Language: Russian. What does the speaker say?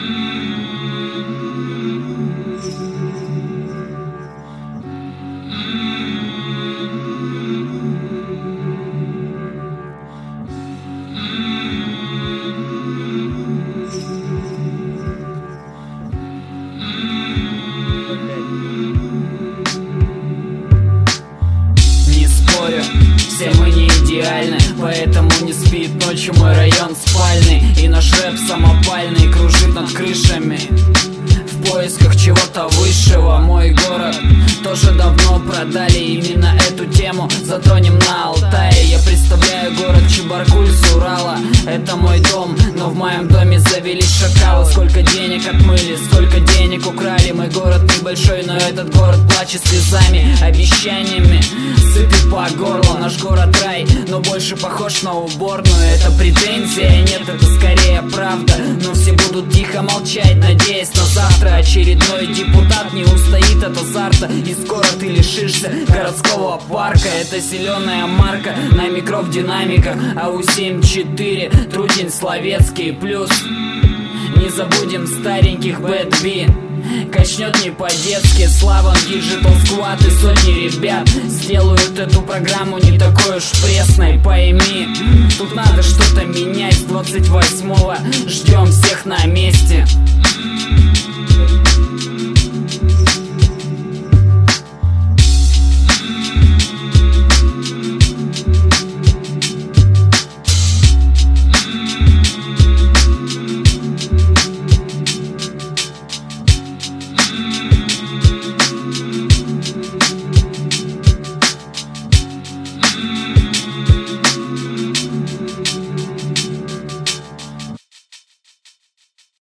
Все мы не идеальны, поэтому не спит ночью мой район спальный. И наш рэп самопальный кружит над крышами в поисках чего-то высшего. Мой город тоже давно продали, именно эту тему затронем на Алтае. Я представляю город Чебаркуль с Урала. Это мой дом, но в моем доме завелись шакалы. Сколько денег отмыли, сколько денег украли. Мой город небольшой, но этот город плачет слезами, обещаниями сытый по горло. Наш город рай, но больше похож на уборную. Это претензия, нет, это скорее правда. Но все будут тихо молчать, надеясь на завтра. Очередной депутат не устоит от азарта, и скоро ты лишишься городского парка. Это зеленая марка на микро в динамиках, АУ-74, Трутень, Словецкий плюс. Не забудем стареньких Bad B. Качнет не по-детски, Славан, Digital Squad и сотни ребят сделают эту программу не такой уж пресной. Пойми, тут надо что-то менять. С 28-го ждем всех на месте.